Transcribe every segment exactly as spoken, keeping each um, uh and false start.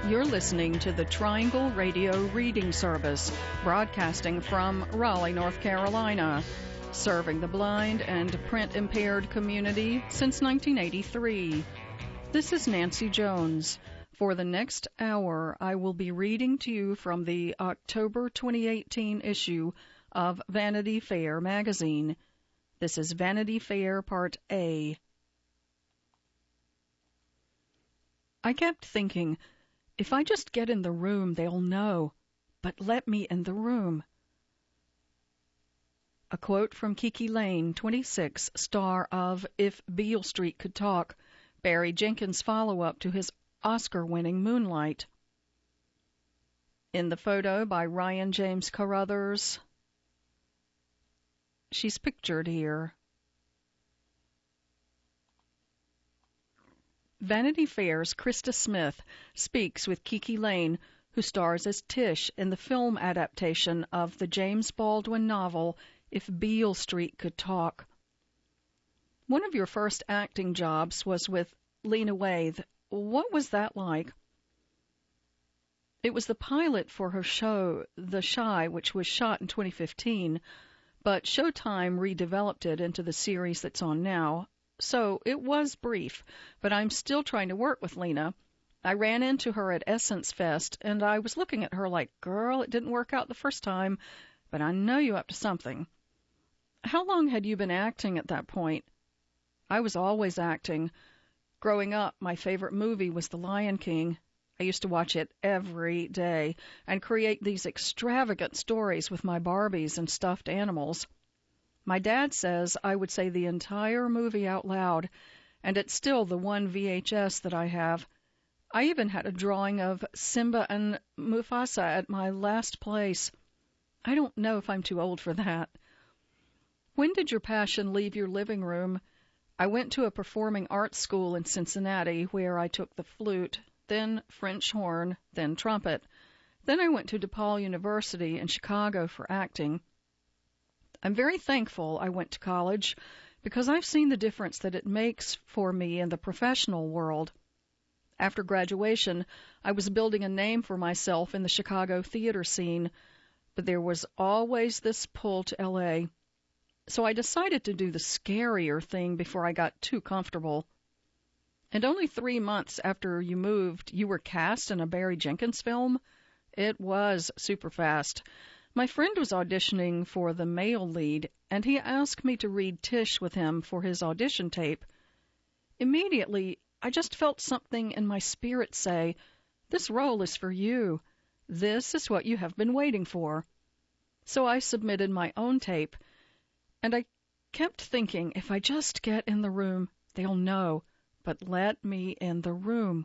You're listening to the Triangle Radio Reading Service, broadcasting from Raleigh, North Carolina, serving the blind and print-impaired community since nineteen eighty-three. This is Nancy Jones. For the next hour, I will be reading to you from the October twenty eighteen issue of Vanity Fair magazine. This is Vanity Fair Part A. I kept thinking, if I just get in the room, they'll know. But let me in the room. A quote from Kiki Layne, twenty-six, star of If Beale Street Could Talk, Barry Jenkins' follow-up to his Oscar-winning Moonlight. In the photo by Ryan James Carruthers, she's pictured here. Vanity Fair's Krista Smith speaks with Kiki Layne, who stars as Tish in the film adaptation of the James Baldwin novel If Beale Street Could Talk. One of your first acting jobs was with Lena Waithe. What was that like? It was the pilot for her show, The Chi, which was shot in twenty fifteen, but Showtime redeveloped it into the series that's on now. So it was brief, but I'm still trying to work with Lena. I ran into her at Essence Fest, and I was looking at her like, girl, it didn't work out the first time, but I know you're up to something. How long had you been acting at that point? I was always acting. Growing up, my favorite movie was The Lion King. I used to watch it every day and create these extravagant stories with my Barbies and stuffed animals. My dad says I would say the entire movie out loud, and it's still the one V H S that I have. I even had a drawing of Simba and Mufasa at my last place. I don't know if I'm too old for that. When did your passion leave your living room? I went to a performing arts school in Cincinnati where I took the flute, then French horn, then trumpet. Then I went to DePaul University in Chicago for acting. I'm very thankful I went to college because I've seen the difference that it makes for me in the professional world. After graduation, I was building a name for myself in the Chicago theater scene, but there was always this pull to L A. So I decided to do the scarier thing before I got too comfortable. And only three months after you moved, you were cast in a Barry Jenkins film? It was super fast. My friend was auditioning for the male lead, and he asked me to read Tish with him for his audition tape. Immediately, I just felt something in my spirit say, this role is for you. This is what you have been waiting for. So I submitted my own tape, and I kept thinking, if I just get in the room, they'll know, but let me in the room.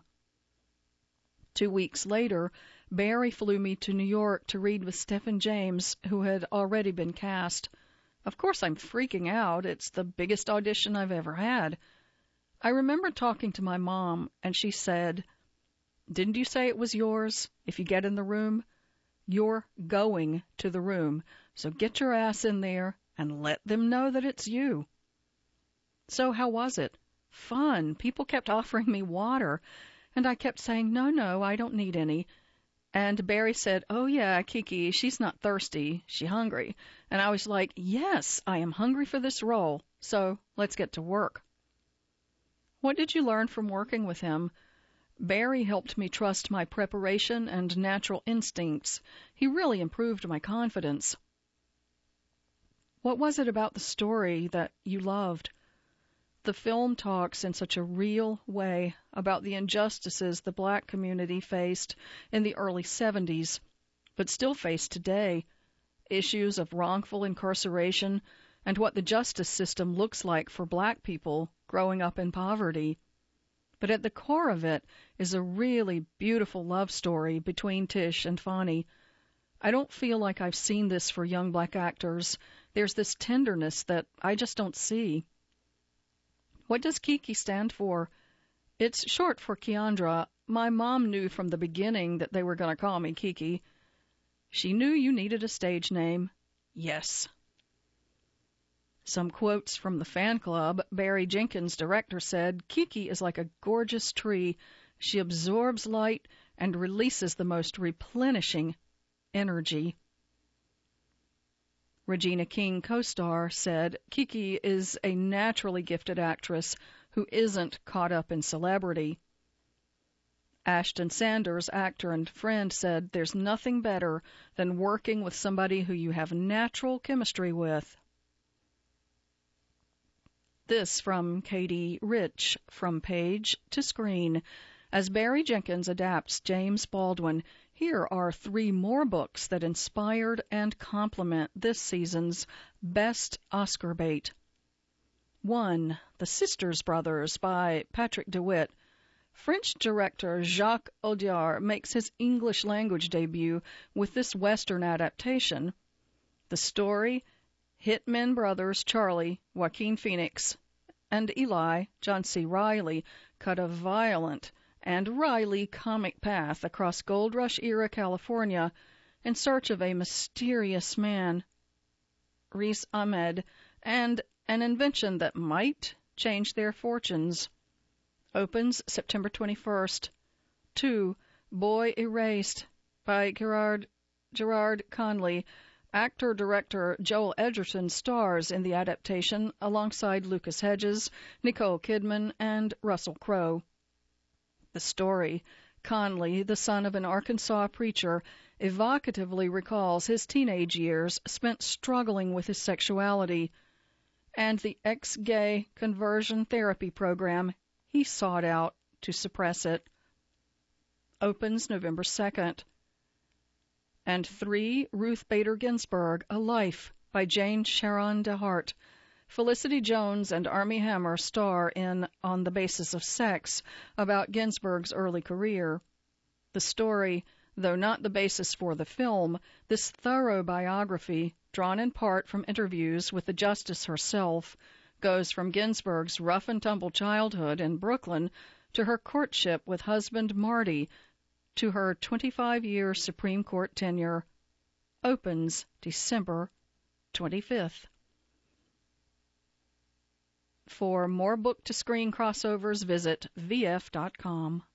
Two weeks later, Barry flew me to New York to read with Stephen James, who had already been cast. Of course, I'm freaking out. It's the biggest audition I've ever had. I remember talking to my mom, and she said, didn't you say it was yours? If you get in the room, you're going to the room. So get your ass in there and let them know that it's you. So how was it? Fun. People kept offering me water, and I kept saying, no, no, I don't need any. And Barry said, oh, yeah, Kiki, she's not thirsty. She's hungry. And I was like, yes, I am hungry for this role, so let's get to work. What did you learn from working with him? Barry helped me trust my preparation and natural instincts. He really improved my confidence. What was it about the story that you loved? The film talks in such a real way about the injustices the black community faced in the early seventies, but still face today, issues of wrongful incarceration and what the justice system looks like for black people growing up in poverty. But at the core of it is a really beautiful love story between Tish and Fonny. I don't feel like I've seen this for young black actors. There's this tenderness that I just don't see. What does Kiki stand for? It's short for Keandra. My mom knew from the beginning that they were going to call me Kiki. She knew you needed a stage name. Yes. Some quotes from the fan club. Barry Jenkins, director, said, Kiki is like a gorgeous tree. She absorbs light and releases the most replenishing energy. Regina King co-star said Kiki is a naturally gifted actress who isn't caught up in celebrity. Ashton Sanders, actor and friend, said there's nothing better than working with somebody who you have natural chemistry with. This from Katie Rich, From Page to Screen. As Barry Jenkins adapts James Baldwin, here are three more books that inspired and complement this season's best Oscar bait. One, The Sisters Brothers by Patrick DeWitt. French director Jacques Audiard makes his English language debut with this Western adaptation. The story, hitmen brothers Charlie, Joaquin Phoenix, and Eli, John C. Reilly, cut a violent and Riley comic path across Gold Rush-era California in search of a mysterious man, Riz Ahmed, and an invention that might change their fortunes. Opens September twenty-first. Two, Boy Erased by Gerard, Gerard Conley. Actor-director Joel Edgerton stars in the adaptation alongside Lucas Hedges, Nicole Kidman, and Russell Crowe. The story, Conley, the son of an Arkansas preacher, evocatively recalls his teenage years spent struggling with his sexuality and the ex-gay conversion therapy program he sought out to suppress it. Opens November second. And three, Ruth Bader Ginsburg, A Life by Jane Sharon DeHart. Felicity Jones and Armie Hammer star in On the Basis of Sex, about Ginsburg's early career. The story, though not the basis for the film, this thorough biography, drawn in part from interviews with the justice herself, goes from Ginsburg's rough-and-tumble childhood in Brooklyn to her courtship with husband Marty, to her twenty-five-year Supreme Court tenure. Opens December twenty-fifth. For more book-to-screen crossovers, visit v f dot com.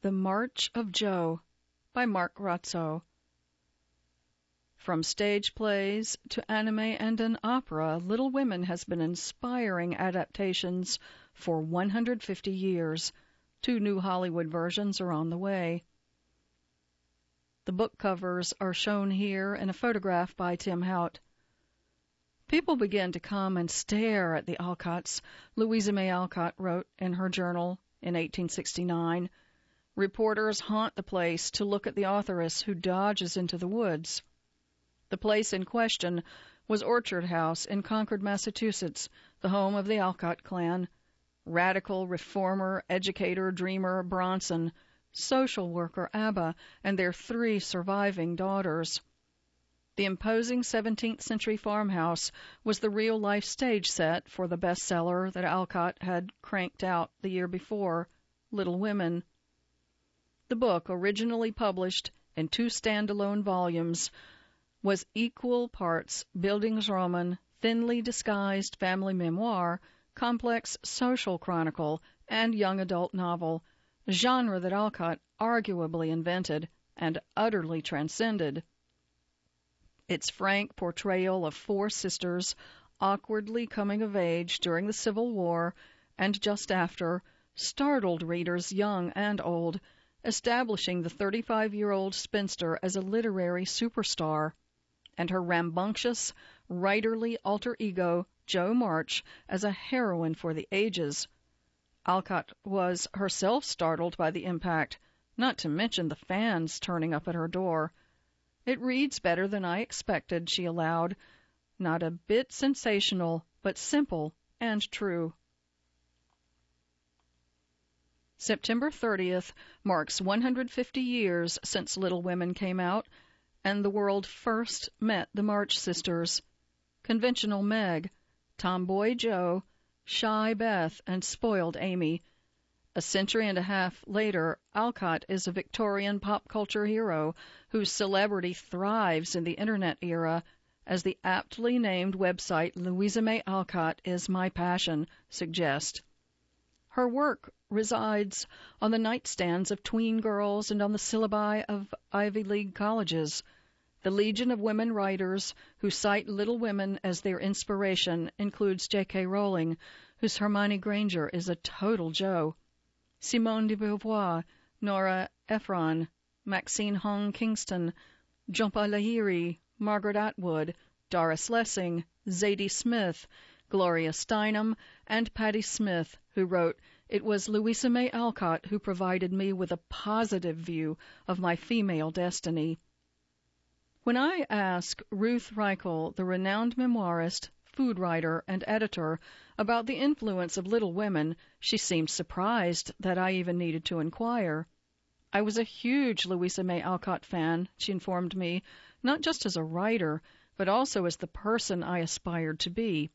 The March of Joe by Mark Razzo. From stage plays to anime and an opera, Little Women has been inspiring adaptations for one hundred fifty years. Two new Hollywood versions are on the way. The book covers are shown here in a photograph by Tim Hout. People began to come and stare at the Alcotts, Louisa May Alcott wrote in her journal in eighteen sixty-nine. Reporters haunt the place to look at the authoress who dodges into the woods. The place in question was Orchard House in Concord, Massachusetts, the home of the Alcott clan. Radical reformer, educator, dreamer Bronson, social worker Abba, and their three surviving daughters. The imposing seventeenth century farmhouse was the real-life stage set for the bestseller that Alcott had cranked out the year before, Little Women. The book, originally published in two standalone volumes, was equal parts Bildungsroman, thinly disguised family memoir, complex social chronicle, and young adult novel, a genre that Alcott arguably invented and utterly transcended. Its frank portrayal of four sisters awkwardly coming of age during the Civil War and just after startled readers young and old, establishing the thirty-five-year-old spinster as a literary superstar, and her rambunctious, writerly alter ego, Jo March, as a heroine for the ages. Alcott was herself startled by the impact, not to mention the fans turning up at her door. It reads better than I expected, she allowed. Not a bit sensational, but simple and true. September thirtieth marks one hundred fifty years since Little Women came out, and the world first met the March sisters. Conventional Meg, tomboy Jo, shy Beth, and spoiled Amy. A century and a half later, Alcott is a Victorian pop culture hero whose celebrity thrives in the Internet era, as the aptly named website Louisa May Alcott is My Passion suggests. Her work resides on the nightstands of tween girls and on the syllabi of Ivy League colleges. The legion of women writers who cite Little Women as their inspiration includes J K Rowling, whose Hermione Granger is a total Jo, Simone de Beauvoir, Nora Ephron, Maxine Hong Kingston, Jhumpa Lahiri, Margaret Atwood, Doris Lessing, Zadie Smith, Gloria Steinem, and Patti Smith, who wrote, "It was Louisa May Alcott who provided me with a positive view of my female destiny." When I ask Ruth Reichl, the renowned memoirist, food writer, and editor, about the influence of Little Women, she seemed surprised that I even needed to inquire. I was a huge Louisa May Alcott fan, she informed me, not just as a writer, but also as the person I aspired to be.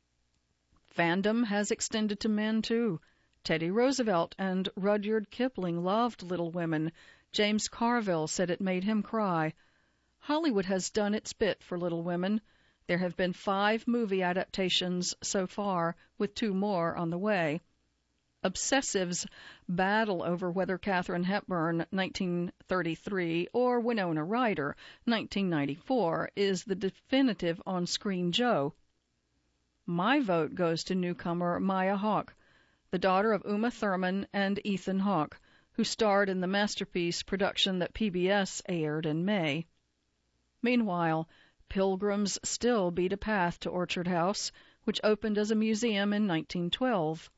Fandom has extended to men, too. Teddy Roosevelt and Rudyard Kipling loved Little Women. James Carville said it made him cry. Hollywood has done its bit for Little Women. There have been five movie adaptations so far, with two more on the way. Obsessives battle over whether Katharine Hepburn, nineteen thirty-three, or Winona Ryder, nineteen ninety-four, is the definitive on-screen Jo. My vote goes to newcomer Maya Hawke, the daughter of Uma Thurman and Ethan Hawke, who starred in the masterpiece production that P B S aired in May. Meanwhile, pilgrims still beat a path to Orchard House, which opened as a museum in nineteen twelve.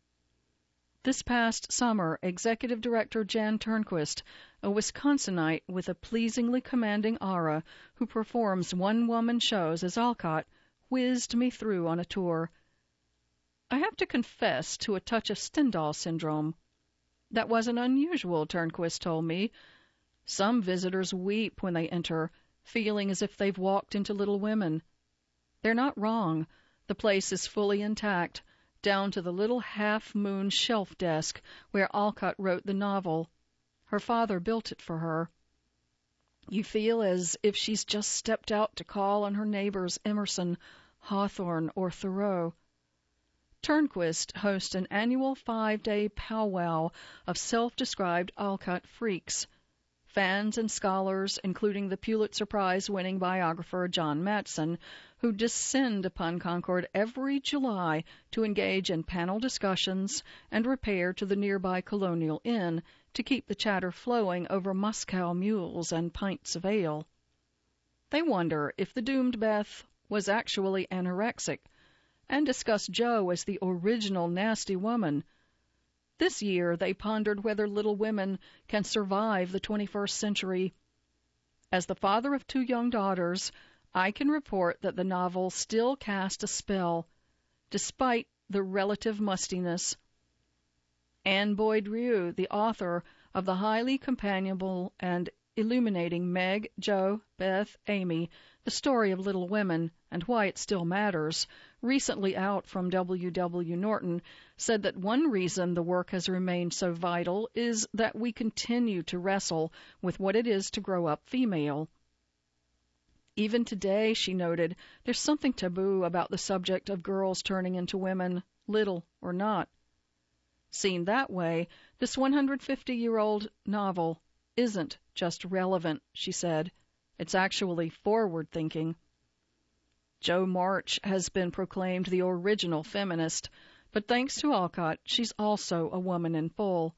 This past summer, Executive Director Jan Turnquist, a Wisconsinite with a pleasingly commanding aura who performs one-woman shows as Alcott, whizzed me through on a tour. I have to confess to a touch of Stendhal syndrome. That wasn't unusual, Turnquist told me. Some visitors weep when they enter, feeling as if they've walked into Little Women. They're not wrong. The place is fully intact, down to the little half-moon shelf desk where Alcott wrote the novel. Her father built it for her. You feel as if she's just stepped out to call on her neighbors Emerson, Hawthorne, or Thoreau. Turnquist hosts an annual five-day powwow of self-described Alcott freaks. Fans and scholars, including the Pulitzer Prize-winning biographer John Matson, who descend upon Concord every July to engage in panel discussions and repair to the nearby Colonial Inn to keep the chatter flowing over Moscow mules and pints of ale. They wonder if the doomed Beth was actually anorexic, and discuss Jo as the original nasty woman. This year they pondered whether Little Women can survive the twenty-first century. As the father of two young daughters, I can report that the novel still cast a spell, despite the relative mustiness. Anne Boyd Rieu, the author of the highly companionable and illuminating Meg, Jo, Beth, Amy, The Story of Little Women and Why It Still Matters, recently out from W W Norton, said that one reason the work has remained so vital is that we continue to wrestle with what it is to grow up female. Even today, she noted, there's something taboo about the subject of girls turning into women, little or not. Seen that way, this one hundred fifty-year-old novel isn't just relevant, she said. It's actually forward-thinking. Jo March has been proclaimed the original feminist, but thanks to Alcott, she's also a woman in full.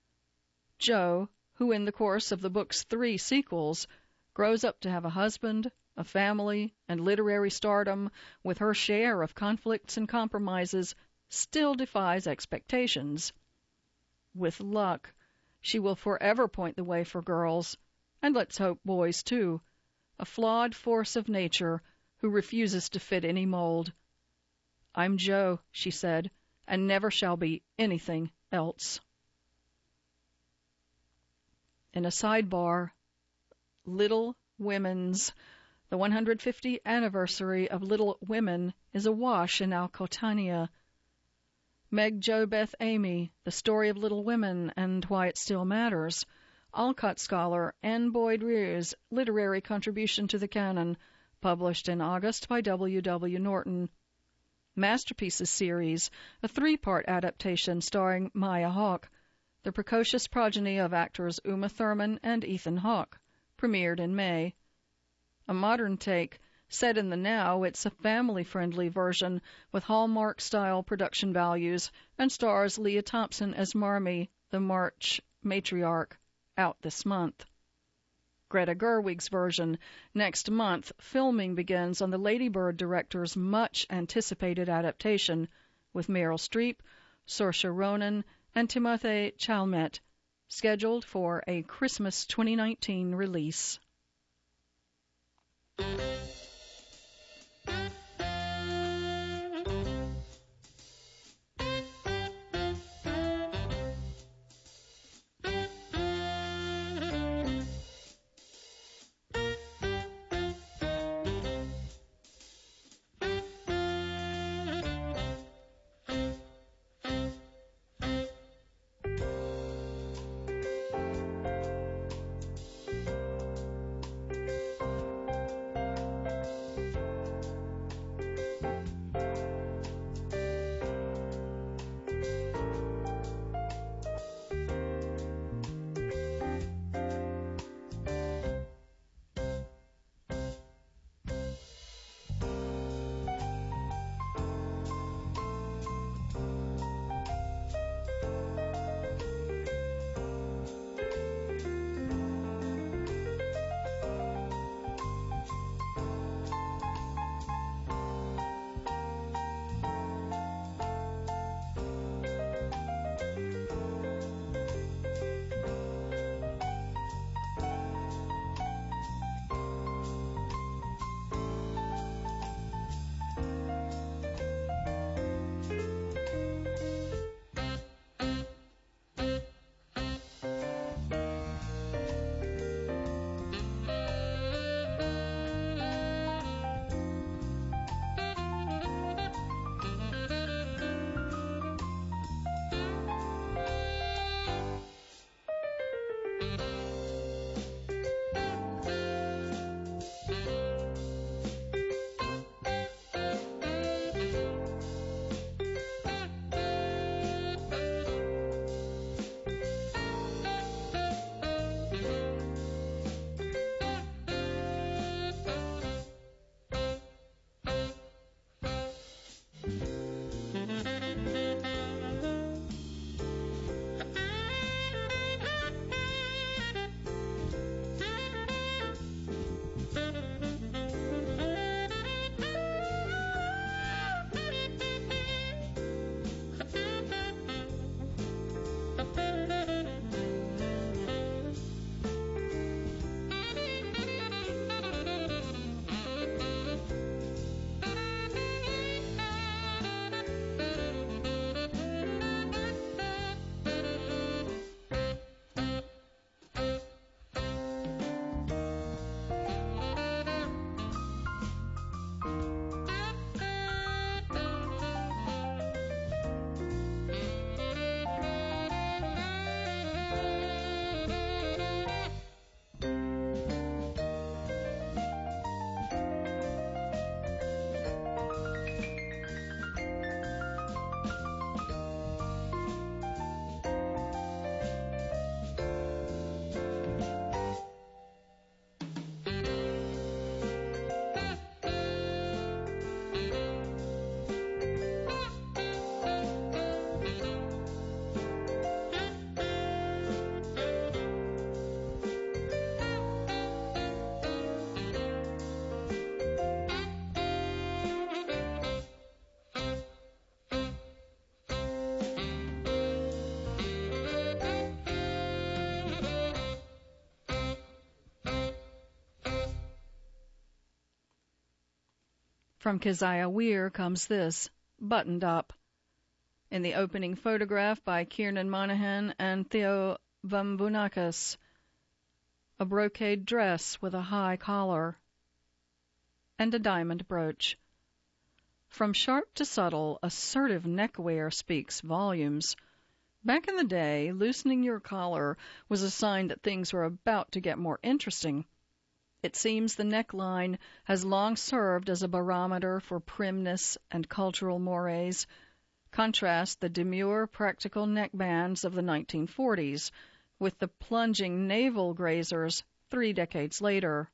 Jo, who in the course of the book's three sequels, grows up to have a husband, a family, and literary stardom with her share of conflicts and compromises, still defies expectations. With luck, she will forever point the way for girls, and let's hope boys too, a flawed force of nature who refuses to fit any mold. I'm Jo, she said, and never shall be anything else. In a sidebar, Little Women's, the one hundred fiftieth anniversary of Little Women is awash in Alcotania. Meg, Jo, Beth, Amy, The Story of Little Women and Why It Still Matters, Alcott scholar Anne Boyd Rieu's literary contribution to the canon, published in August by W W Norton. Masterpieces series, a three-part adaptation starring Maya Hawke, the precocious progeny of actors Uma Thurman and Ethan Hawke, premiered in May. A modern take, set in the now, it's a family-friendly version with Hallmark-style production values and stars Leah Thompson as Marmee, the March matriarch, out this month. Greta Gerwig's version, next month, filming begins on the Lady Bird director's much-anticipated adaptation with Meryl Streep, Saoirse Ronan, and Timothée Chalamet, scheduled for a Christmas twenty nineteen release. From Keziah Weir comes this, Buttoned Up. In the opening photograph by Kiernan Monahan and Theo Vamvunakis, a brocade dress with a high collar and a diamond brooch. From sharp to subtle, assertive neckwear speaks volumes. Back in the day, loosening your collar was a sign that things were about to get more interesting. It seems the neckline has long served as a barometer for primness and cultural mores. Contrast the demure, practical neckbands of the nineteen forties with the plunging navel grazers three decades later.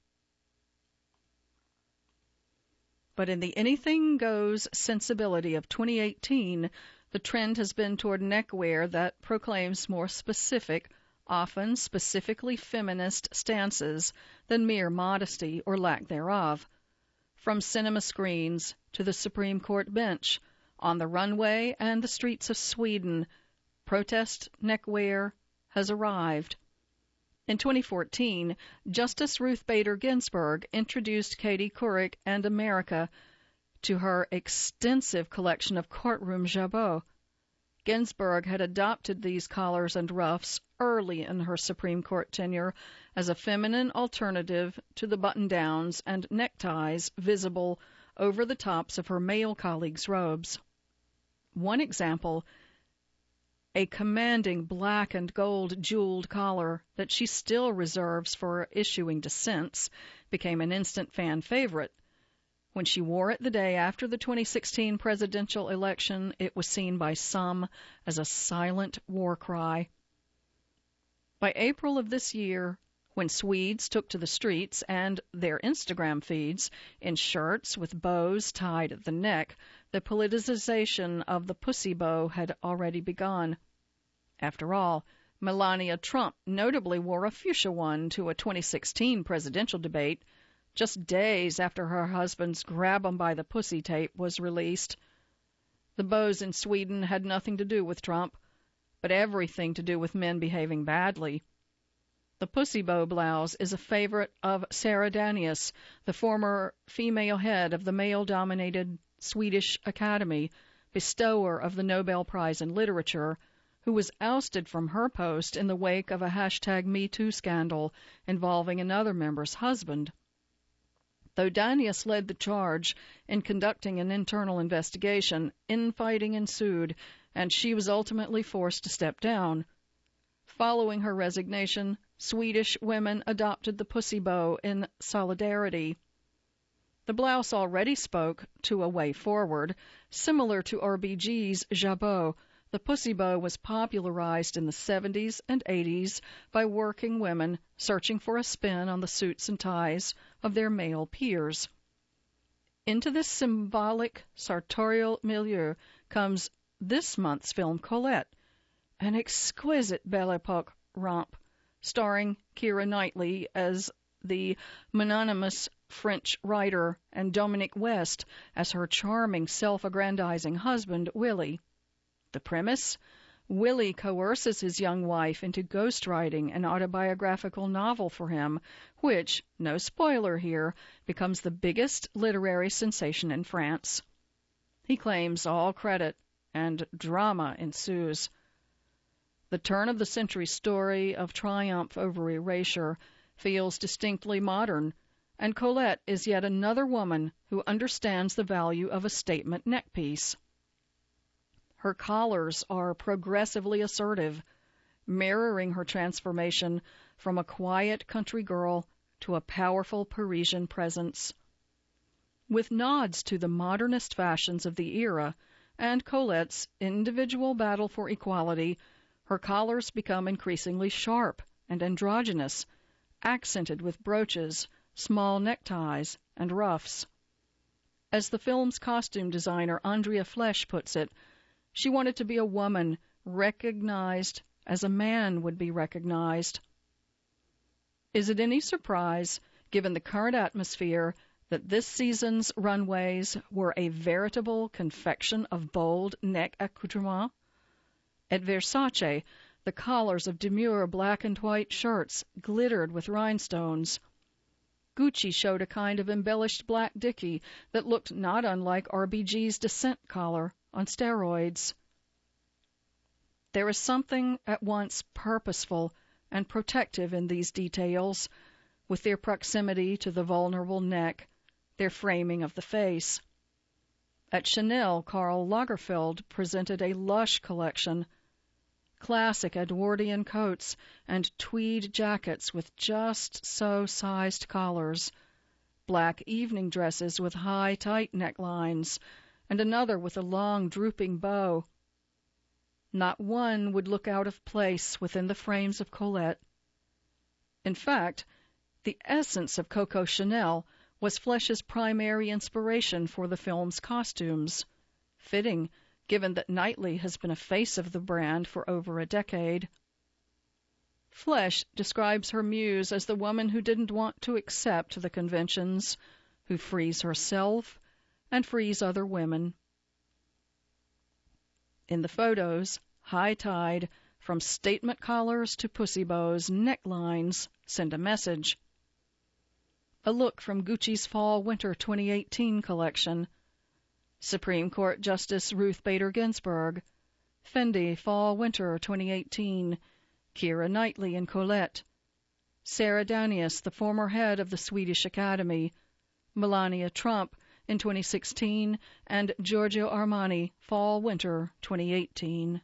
But in the anything-goes sensibility of twenty eighteen, the trend has been toward neckwear that proclaims more specific, often specifically feminist stances than mere modesty or lack thereof. From cinema screens to the Supreme Court bench, on the runway and the streets of Sweden, protest neckwear has arrived. In twenty fourteen, Justice Ruth Bader Ginsburg introduced Katie Couric and America to her extensive collection of courtroom jabots. Ginsburg had adopted these collars and ruffs early in her Supreme Court tenure as a feminine alternative to the button-downs and neckties visible over the tops of her male colleagues' robes. One example, a commanding black and gold jeweled collar that she still reserves for issuing dissents, became an instant fan favorite. When she wore it the day after the twenty sixteen presidential election, it was seen by some as a silent war cry. By April of this year, when Swedes took to the streets and their Instagram feeds in shirts with bows tied at the neck, the politicization of the pussy bow had already begun. After all, Melania Trump notably wore a fuchsia one to a twenty sixteen presidential debate, just days after her husband's Grab 'em by the Pussy tape was released. The bows in Sweden had nothing to do with Trump, but everything to do with men behaving badly. The pussy bow blouse is a favorite of Sarah Danius, the former female head of the male-dominated Swedish Academy, bestower of the Nobel Prize in Literature, who was ousted from her post in the wake of a hashtag Me Too scandal involving another member's husband. Though Danius led the charge in conducting an internal investigation, infighting ensued, and she was ultimately forced to step down. Following her resignation, Swedish women adopted the pussy bow in solidarity. The blouse already spoke to a way forward. Similar to R B G's jabot, the pussy bow was popularized in the seventies and eighties by working women searching for a spin on the suits and ties of their male peers. Into this symbolic sartorial milieu comes this month's film Colette, an exquisite Belle Epoque romp starring Keira Knightley as the mononymous French writer and Dominic West as her charming self-aggrandizing husband, Willie. The premise? Willie coerces his young wife into ghostwriting an autobiographical novel for him, which, no spoiler here, becomes the biggest literary sensation in France. He claims all credit, and drama ensues. The turn-of-the-century story of triumph over erasure feels distinctly modern, and Colette is yet another woman who understands the value of a statement neckpiece. Her collars are progressively assertive, mirroring her transformation from a quiet country girl to a powerful Parisian presence. With nods to the modernist fashions of the era and Colette's individual battle for equality, her collars become increasingly sharp and androgynous, accented with brooches, small neckties, and ruffs. As the film's costume designer Andrea Flesch puts it, she wanted to be a woman recognized as a man would be recognized. Is it any surprise, given the current atmosphere, that this season's runways were a veritable confection of bold neck accoutrements? At Versace, the collars of demure black and white shirts glittered with rhinestones. Gucci showed a kind of embellished black dicky that looked not unlike R B G's Descent collar on steroids. There is something at once purposeful and protective in these details, with their proximity to the vulnerable neck, their framing of the face. At Chanel, Karl Lagerfeld presented a lush collection, classic Edwardian coats and tweed jackets with just so sized collars, black evening dresses with high, tight necklines, and another with a long, drooping bow. Not one would look out of place within the frames of Colette. In fact, the essence of Coco Chanel was Flesch's primary inspiration for the film's costumes, fitting, given that Knightley has been a face of the brand for over a decade. Flesch describes her muse as the woman who didn't want to accept the conventions, who frees herself and frees other women. In the photos, high tide, from statement collars to pussy bows, necklines send a message. A look from Gucci's Fall-Winter twenty eighteen collection. Supreme Court Justice Ruth Bader Ginsburg. Fendi Fall-Winter twenty eighteen. Keira Knightley and Colette. Sarah Danius, the former head of the Swedish Academy. Melania Trump in twenty sixteen, and Giorgio Armani, Fall-Winter twenty eighteen.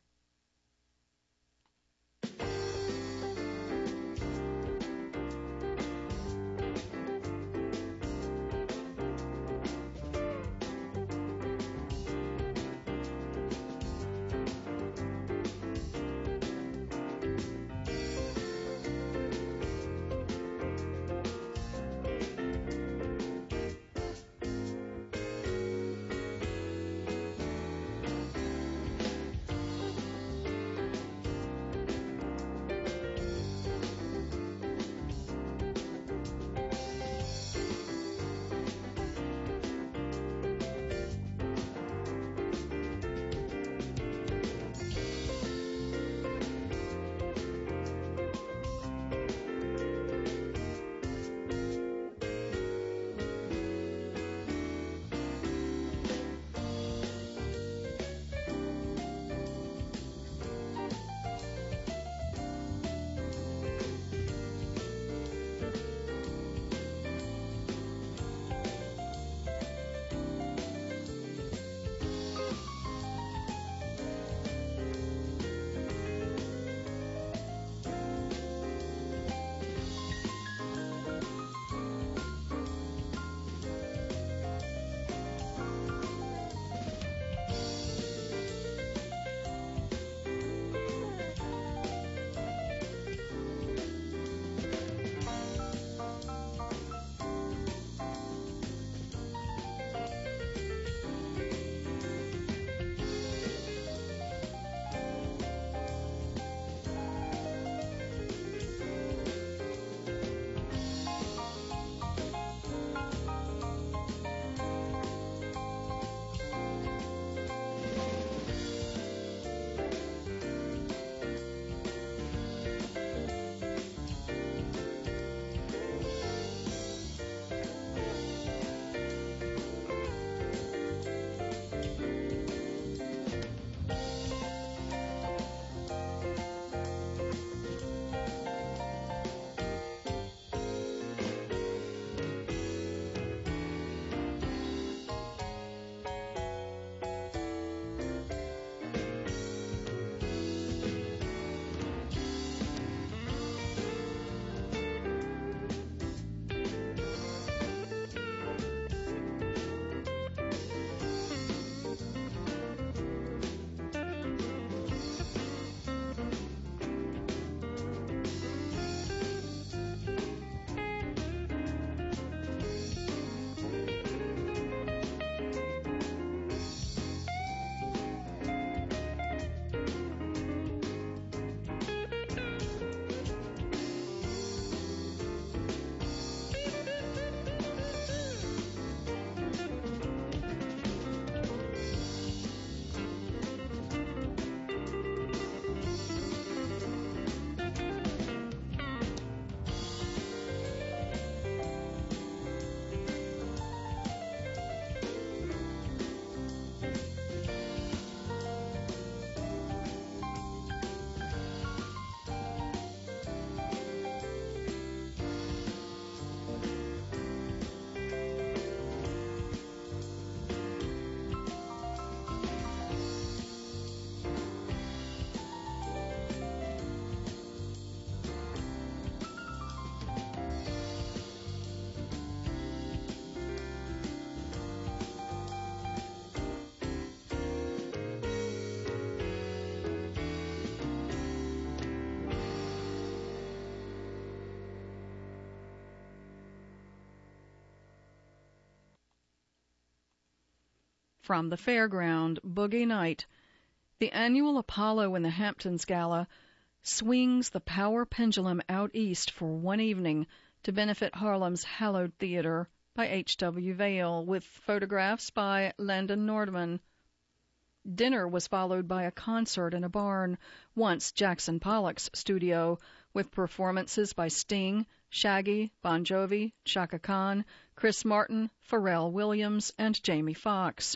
From the fairground, Boogie Night, the annual Apollo in the Hamptons Gala, swings the power pendulum out east for one evening to benefit Harlem's hallowed theater by H W Vail, with photographs by Landon Nordman. Dinner was followed by a concert in a barn, once Jackson Pollock's studio, with performances by Sting, Shaggy, Bon Jovi, Chaka Khan, Chris Martin, Pharrell Williams, and Jamie Foxx.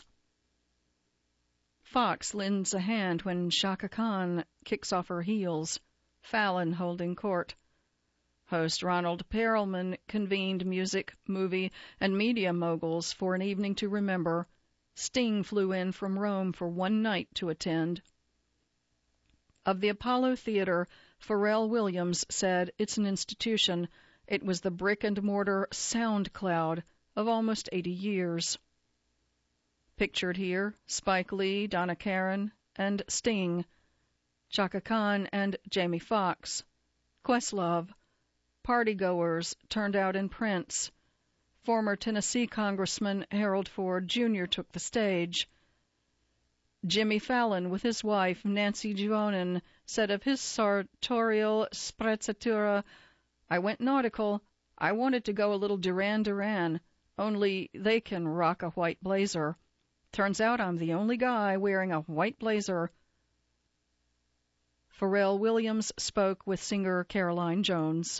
Fox lends a hand when Chaka Khan kicks off her heels, Fallon holding court. Host Ronald Perelman convened music, movie, and media moguls for an evening to remember. Sting flew in from Rome for one night to attend. Of the Apollo Theater, Pharrell Williams said it's an institution. It was the brick-and-mortar sound cloud of almost eighty years. Pictured here, Spike Lee, Donna Karan, and Sting, Chaka Khan and Jamie Foxx, Questlove, partygoers turned out in Prince. Former Tennessee Congressman Harold Ford Junior took the stage. Jimmy Fallon, with his wife Nancy Juonen, said of his sartorial sprezzatura, "I went nautical. I wanted to go a little Duran Duran, only they can rock a white blazer. Turns out I'm the only guy wearing a white blazer." Pharrell Williams spoke with singer Caroline Jones.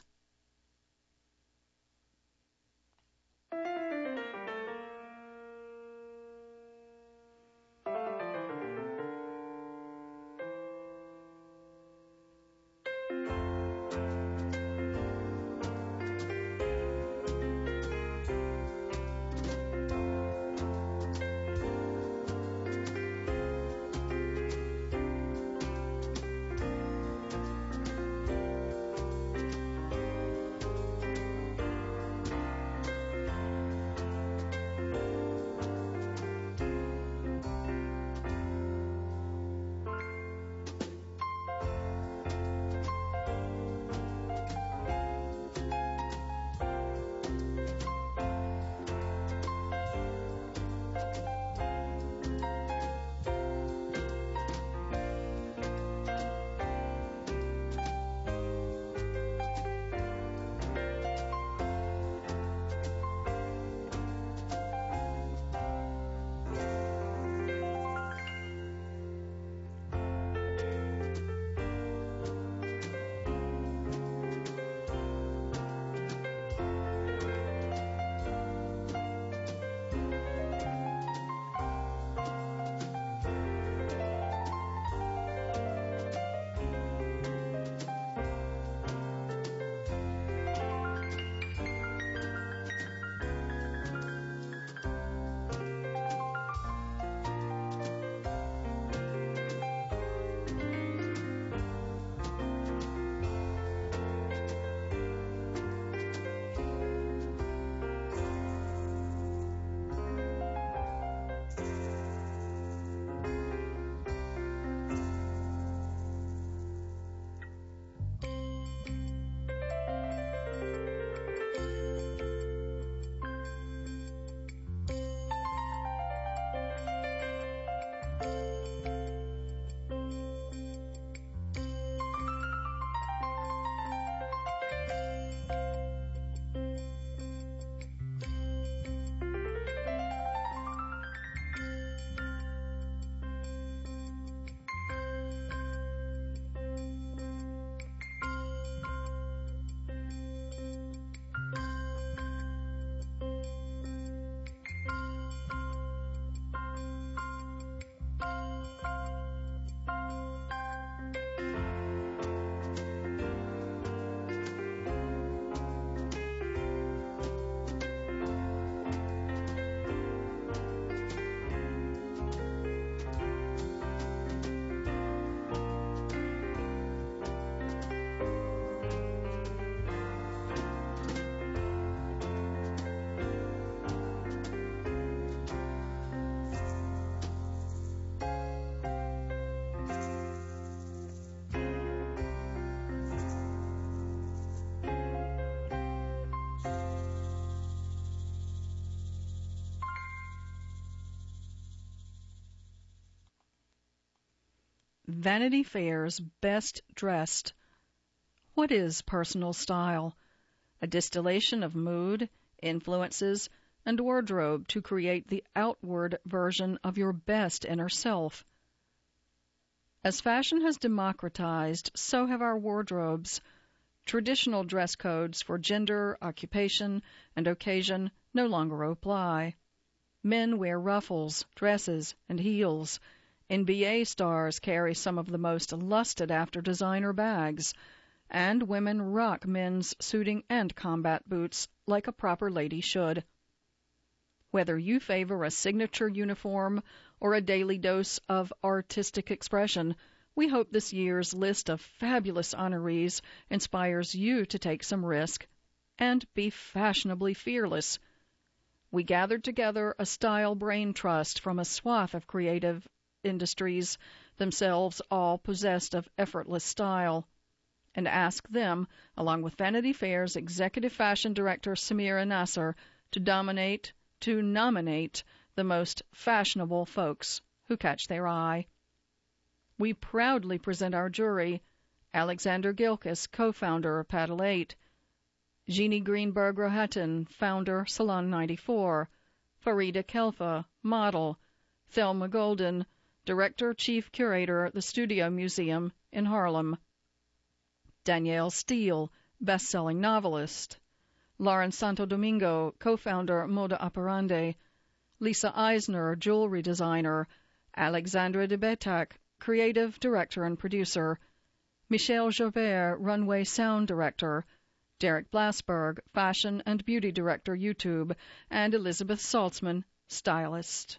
Vanity Fair's Best Dressed. What is personal style? A distillation of mood, influences, and wardrobe to create the outward version of your best inner self. As fashion has democratized, so have our wardrobes. Traditional dress codes for gender, occupation, and occasion no longer apply. Men wear ruffles, dresses, and heels. N B A stars carry some of the most lusted-after designer bags, and women rock men's suiting and combat boots like a proper lady should. Whether you favor a signature uniform or a daily dose of artistic expression, we hope this year's list of fabulous honorees inspires you to take some risk and be fashionably fearless. We gathered together a style brain trust from a swath of creative industries, themselves all possessed of effortless style, and asked them, along with Vanity Fair's executive fashion director Samira Nasser, to dominate, to nominate the most fashionable folks who catch their eye. We proudly present our jury: Alexander Gilkis, co-founder of Paddle eight; Jeannie Greenberg Rohatyn, founder Salon ninety-four; Farida Kelfa, model; Thelma Golden, director, chief curator, the Studio Museum in Harlem; Danielle Steele, best-selling novelist; Lauren Santo Domingo, co-founder Moda Operandi; Lisa Eisner, jewelry designer; Alexandra de Betac, creative director and producer; Michelle Javert, runway sound director; Derek Blasberg, fashion and beauty director, YouTube; and Elizabeth Saltzman, stylist.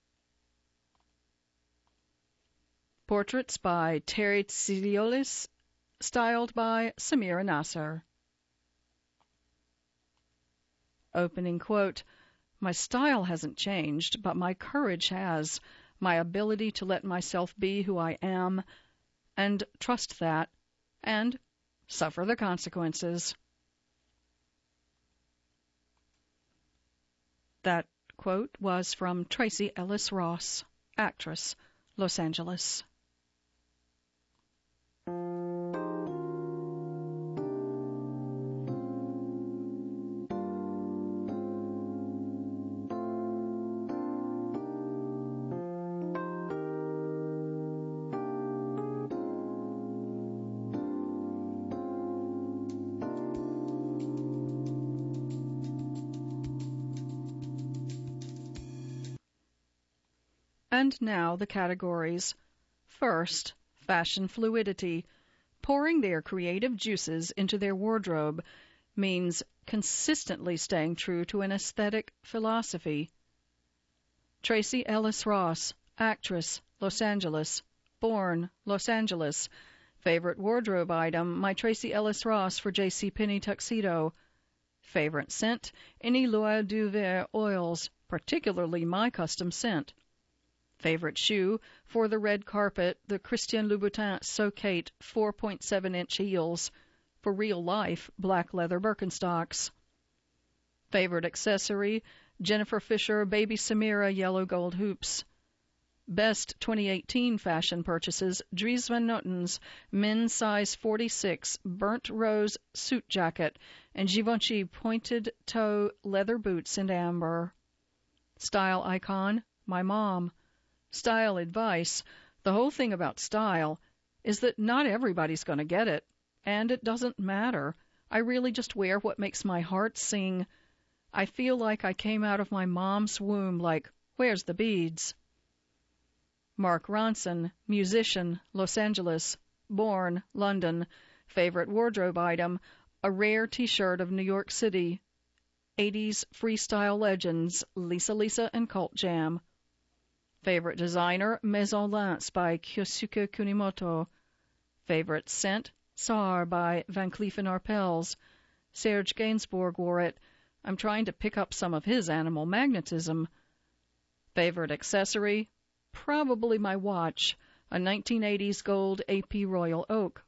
Portraits by Terry Tsidiolis, styled by Samira Nasser. Opening quote, "My style hasn't changed, but my courage has, my ability to let myself be who I am, and trust that, and suffer the consequences." That quote was from Tracee Ellis Ross, actress, Los Angeles. And now the categories. First, fashion fluidity. Pouring their creative juices into their wardrobe means consistently staying true to an aesthetic philosophy. Tracee Ellis Ross, actress, Los Angeles, born Los Angeles. Favorite wardrobe item, my Tracee Ellis Ross for JCPenney tuxedo. Favorite scent, any L'Oeil du Ver oils, particularly my custom scent. Favorite shoe, for the red carpet, the Christian Louboutin Socate four point seven inch heels. For real life, black leather Birkenstocks. Favorite accessory, Jennifer Fisher Baby Samira yellow gold hoops. Best twenty eighteen fashion purchases, Dries Van Notten's men's size forty-six burnt rose suit jacket and Givenchy pointed toe leather boots in amber. Style icon, my mom. Style advice, the whole thing about style is that not everybody's going to get it, and it doesn't matter. I really just wear what makes my heart sing. I feel like I came out of my mom's womb like, where's the beads? Mark Ronson, musician, Los Angeles, born London. Favorite wardrobe item, a rare T-shirt of New York City. eighties freestyle legends, Lisa Lisa and Cult Jam. Favorite designer, Maison Lance by Kyosuke Kunimoto. Favorite scent, Tsar by Van Cleef and Arpels. Serge Gainsbourg wore it. I'm trying to pick up some of his animal magnetism. Favorite accessory, probably my watch, a nineteen eighties gold A P Royal Oak.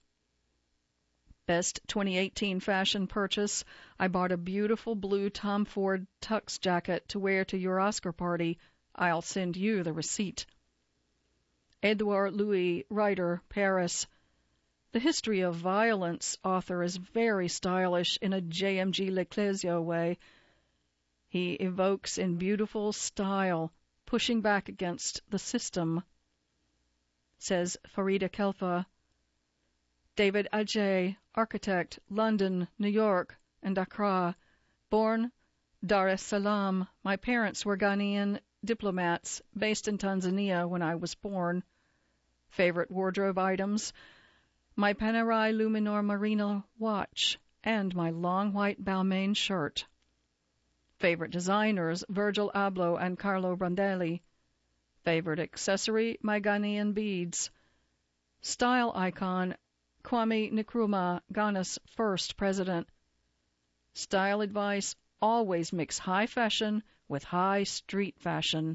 Best twenty eighteen fashion purchase, I bought a beautiful blue Tom Ford tux jacket to wear to your Oscar party. I'll send you the receipt. Edouard Louis, writer, Paris. The History of Violence author is very stylish in a J M G Leclésio way. He evokes in beautiful style, pushing back against the system. Says Farida Kelfa. David Adjaye, architect, London, New York, and Accra. Born Dar es Salaam. My parents were Ghanaian diplomats based in Tanzania when I was born. Favorite wardrobe items: my Panerai Luminor Marino watch and my long white Balmain shirt. Favorite designers: Virgil Abloh and Carlo Brandelli. Favorite accessory: my Ghanaian beads. Style icon: Kwame Nkrumah, Ghana's first president. Style advice: always mix high fashion with high street fashion.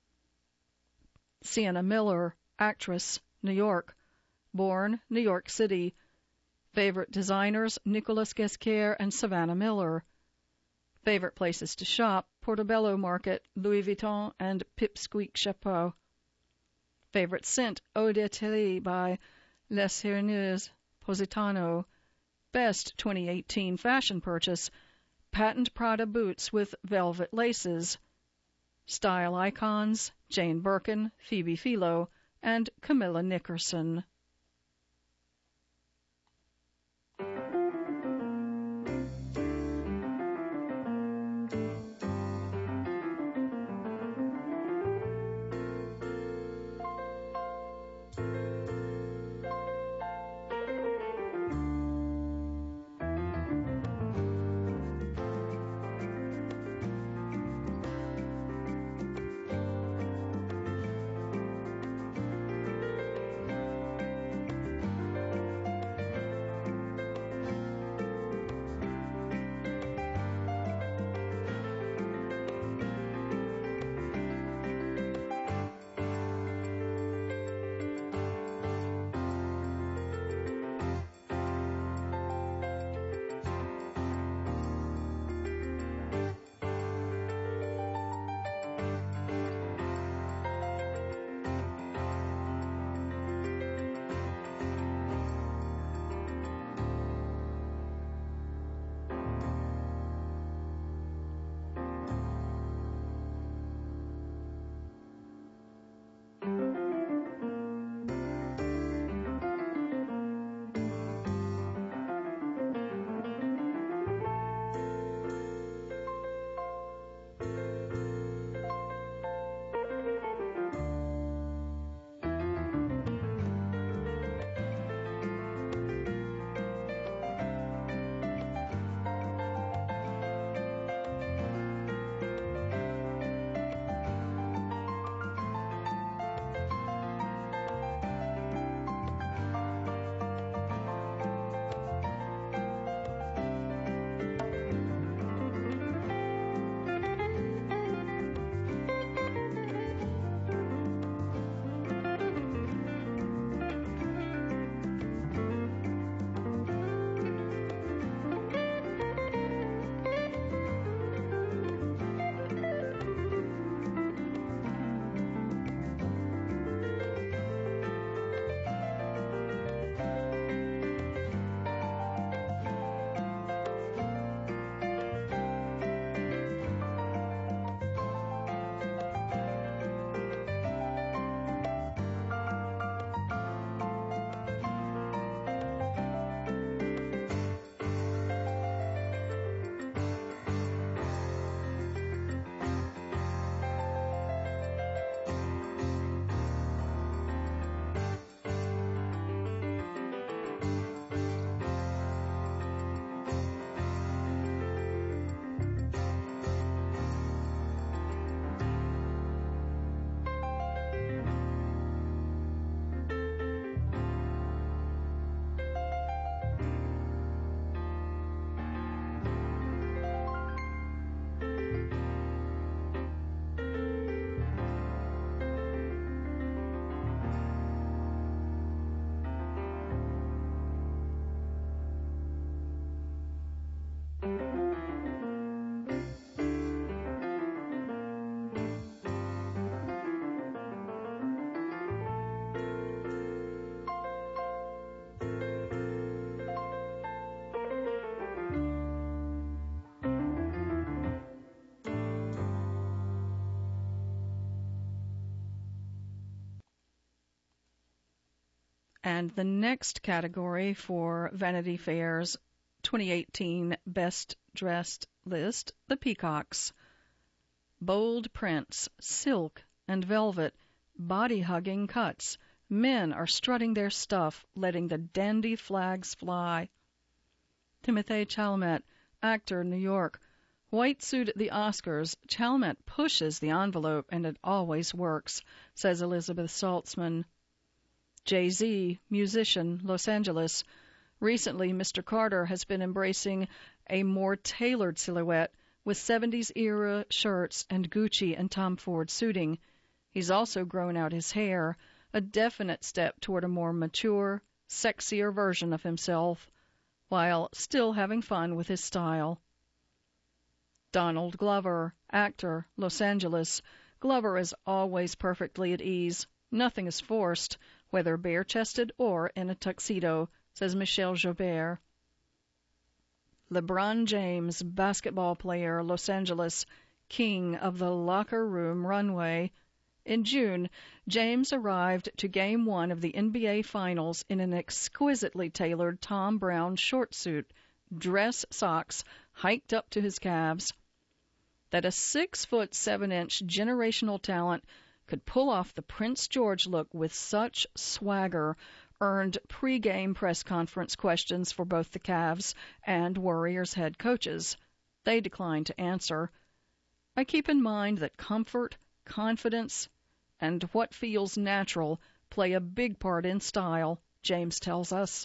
Sienna Miller, actress, New York. Born New York City. Favorite designers: Nicolas Ghesquière and Savannah Miller. Favorite places to shop: Portobello Market, Louis Vuitton, and Pipsqueak Chapeau. Favorite scent: Eau de Tilly by Les Herneuses Positano. Best twenty eighteen fashion purchase: patent Prada boots with velvet laces. Style icons: Jane Birkin, Phoebe Philo, and Camilla Nickerson. And the next category for Vanity Fair's twenty eighteen Best Dressed list, the Peacocks. Bold prints, silk and velvet, body-hugging cuts. Men are strutting their stuff, letting the dandy flags fly. Timothée Chalamet, actor, New York. White suit at the Oscars. Chalamet pushes the envelope, and it always works, says Elizabeth Saltzman. Jay-Z, musician, Los Angeles. Recently, Mister Carter has been embracing a more tailored silhouette with seventies-era shirts and Gucci and Tom Ford suiting. He's also grown out his hair, a definite step toward a more mature, sexier version of himself, while still having fun with his style. Donald Glover, actor, Los Angeles. Glover is always perfectly at ease. Nothing is forced, whether bare-chested or in a tuxedo, says Michelle Joubert. LeBron James, basketball player, Los Angeles, king of the locker room runway. In June, James arrived to Game One of the N B A Finals in an exquisitely tailored Tom Brown short suit, dress socks hiked up to his calves. That a six-foot, seven-inch generational talent could pull off the Prince George look with such swagger earned pre-game press conference questions for both the Cavs and Warriors head coaches. They declined to answer. I keep in mind that comfort, confidence, and what feels natural play a big part in style, James tells us.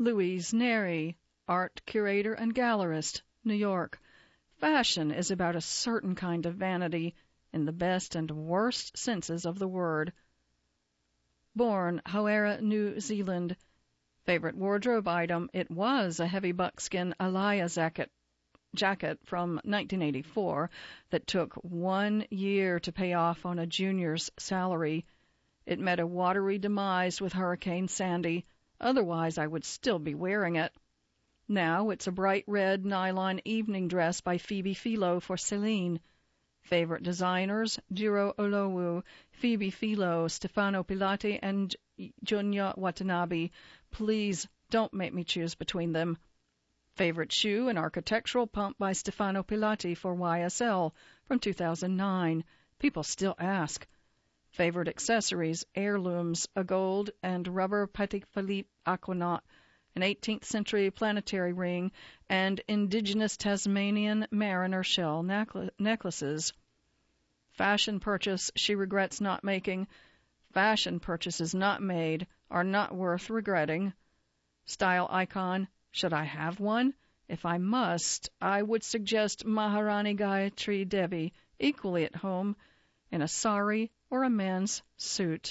Louise Neri, art curator and gallerist, New York. Fashion is about a certain kind of vanity, in the best and worst senses of the word. Born Hawera, New Zealand. Favorite wardrobe item, it was a heavy buckskin Alaya jacket, jacket from nineteen eighty-four that took one year to pay off on a junior's salary. It met a watery demise with Hurricane Sandy. Otherwise, I would still be wearing it. Now it's a bright red nylon evening dress by Phoebe Philo for Celine. Favorite designers, Jiro Olowu, Phoebe Philo, Stefano Pilati, and Junya Watanabe. Please don't make me choose between them. Favorite shoe, an architectural pump by Stefano Pilati for Y S L from two thousand nine. People still ask. Favorite accessories, heirlooms, a gold and rubber Patek Philippe Aquanaut, an eighteenth century planetary ring, and indigenous Tasmanian mariner shell necklaces. Fashion purchase she regrets not making. Fashion purchases not made are not worth regretting. Style icon, should I have one? If I must, I would suggest Maharani Gayatri Devi, equally at home, in a sari or a man's suit.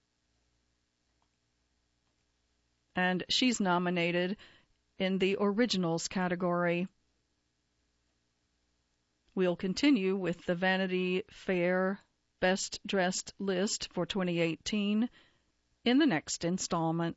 And she's nominated in the Originals category. We'll continue with the Vanity Fair Best Dressed list for twenty eighteen in the next installment.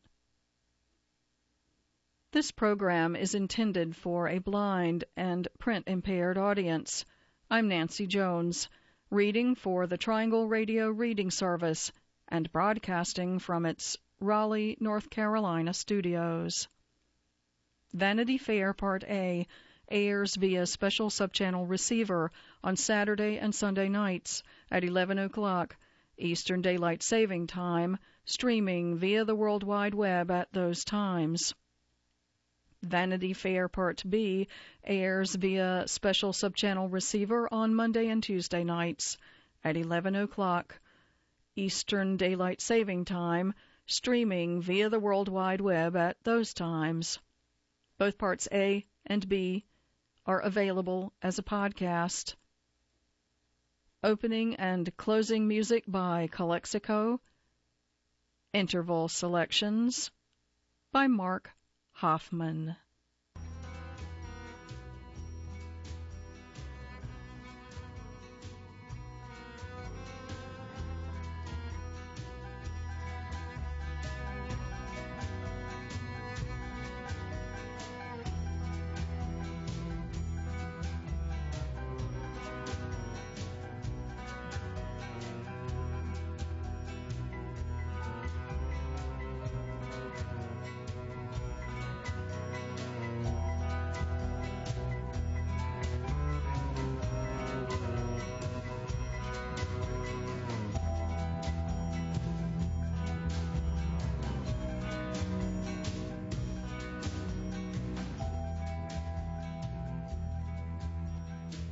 This program is intended for a blind and print-impaired audience. I'm Nancy Jones, reading for the Triangle Radio Reading Service and broadcasting from its Raleigh, North Carolina studios. Vanity Fair Part A airs via special subchannel receiver on Saturday and Sunday nights at eleven o'clock Eastern Daylight Saving Time, streaming via the World Wide Web at those times. Vanity Fair Part B airs via special subchannel receiver on Monday and Tuesday nights at eleven o'clock Eastern Daylight Saving Time, streaming via the World Wide Web at those times. Both Parts A and B are available as a podcast. Opening and closing music by Calexico. Interval selections by Mark Hoffman.